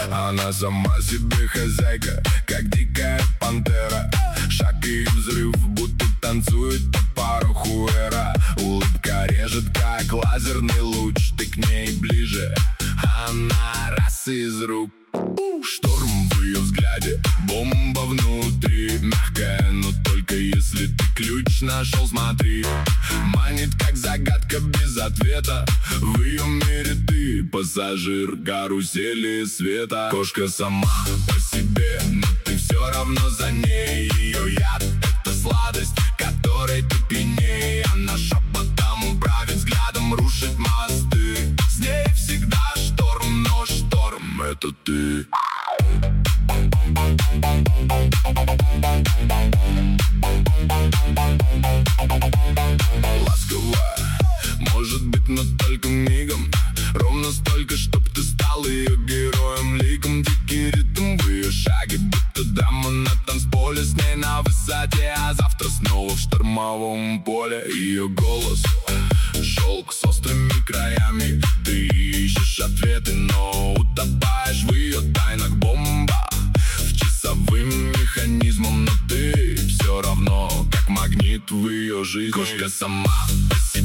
Она сама себе хозяйка, как дикая пантера. Шаг и взрыв, будто танцует по пару хуэра. Улыбка режет, как лазерный луч. Ты к ней ближе, она раз из рук. Шторм в ее взгляде, бомба внутри. Мягкая, но только если ты ключ нашел, смотри. Манит, как загадка без ответа. В ее мире ты пассажир карусели света. Кошка сама по себе, но ты все равно за ней. Ее яд — это сладость, которой ты пьяней. Она шепотом правит взглядом, рушит мосты. С ней всегда шторм, но шторм — это ты. Ласковая, может быть, но только мигом. Ровно столько, чтоб ты стал ее героем, ликом. Дикий ритм в ее шаге, будто драма на танцполе. С ней на высоте, а завтра снова в штормовом поле. Ее голос — шелк с острыми краями. Ты ищешь ответы, но утопаешь в ее тайнах. Бомба в часовым механизмом, но ты все равно как магнит в ее жизни. Кошка сама по себе.